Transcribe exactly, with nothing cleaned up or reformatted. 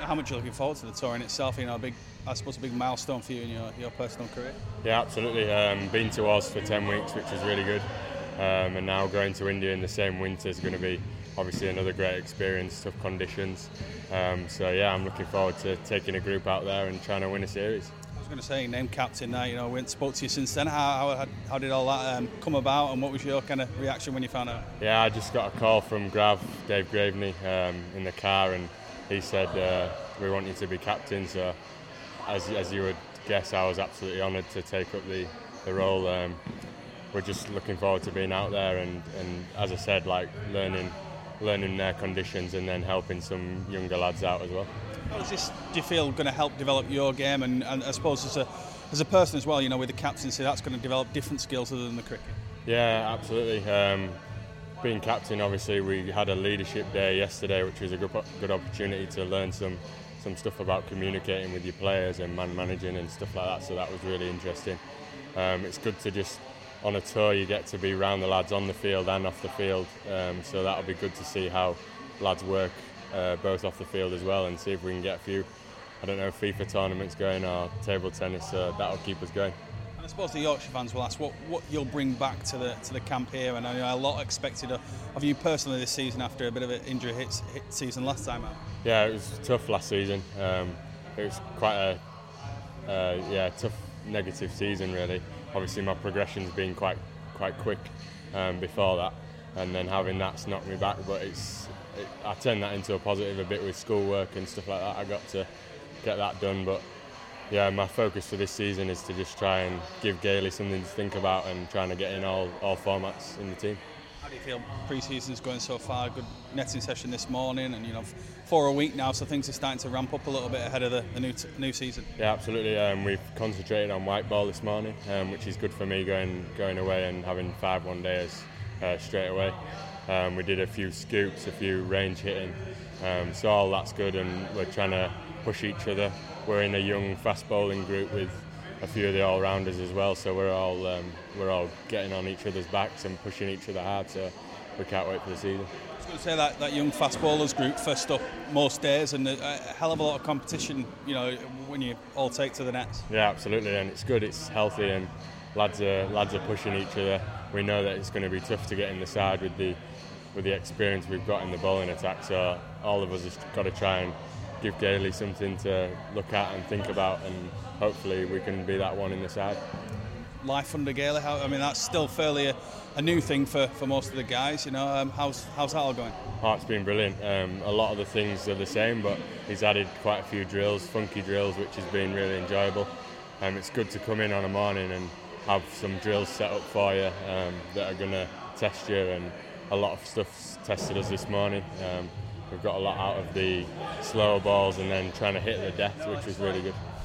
How much are you looking forward to the tour in itself? You know, a big, I suppose, a big milestone for you in your, your personal career. Yeah, absolutely. Um, been to Oz for ten weeks, which is really good, um, and now going to India in the same winter is going to be obviously another great experience. Tough conditions, um, so yeah, I'm looking forward to taking a group out there and trying to win a series. I was going to say, named captain now. You know, we went and spoke to you since then. How how, how did all that um, come about, and what was your kind of reaction when you found out? Yeah, I just got a call from Grav, Dave Graveney, um, in the car, and he said, uh, we want you to be captain. So as, as you would guess, I was absolutely honoured to take up the, the role. Um, we're just looking forward to being out there and, and as I said, like learning learning their conditions and then helping some younger lads out as well. How is this, do you feel, going to help develop your game, and, and I suppose as a as a person as well, you know, with the captaincy, that's going to develop different skills other than the cricket? Yeah, absolutely. Um, being captain, obviously, we had a leadership day yesterday, which was a good, good opportunity to learn some some stuff about communicating with your players and man managing and stuff like that. So that was really interesting. Um, it's good to just, on a tour, you get to be around the lads on the field and off the field. Um, so that'll be good to see how lads work uh, both off the field as well, and see if we can get a few, I don't know, FIFA tournaments going or table tennis. So that'll keep us going. And I suppose the Yorkshire fans will ask what, what you'll bring back to the to the camp here, and I know a lot expected of you personally this season after a bit of an injury hit, hit season last time out. Yeah, it was tough last season. Um, it was quite a uh, yeah tough negative season really. Obviously my progression's been quite quite quick um, before that, and then having that's knocked me back. But it's it, I turned that into a positive a bit with schoolwork and stuff like that. I got to get that done, but. Yeah, my focus for this season is to just try and give Gailey something to think about and trying to get in all, all formats in the team. How do you feel pre-season's going so far? Good netting session this morning, and you know, for a week now, so things are starting to ramp up a little bit ahead of the, the new t- new season. Yeah, absolutely. Um, we've concentrated on white ball this morning, um, which is good for me going going away and having five one days uh, straight away. Um, we did a few scoops, a few range hitting, um, so all that's good, and we're trying to push each other. We're in a young fast bowling group with a few of the all-rounders as well, so we're all um, we're all getting on each other's backs and pushing each other hard, so we can't wait for the season. I was going to say that, that young fast bowlers group first up most days, and a, a hell of a lot of competition, you know, when you all take to the nets. Yeah, absolutely, and it's good, it's healthy, and lads are lads are pushing each other. We know that it's going to be tough to get in the side with the with the experience we've got in the bowling attack, so all of us have got to try and give Gailey something to look at and think about, and hopefully we can be that one in the side. Life under Gailey, how, I mean, that's still fairly a, a new thing for, for most of the guys, you know. Um, how's how's that all going? Oh, it's been brilliant. Um, a lot of the things are the same, but he's added quite a few drills, funky drills, which has been really enjoyable. Um, it's good to come in on a morning and have some drills set up for you um, that are going to test you, and a lot of stuff's tested us this morning. Um, We've got a lot out of the slower balls and then trying to hit the depth, which was really good.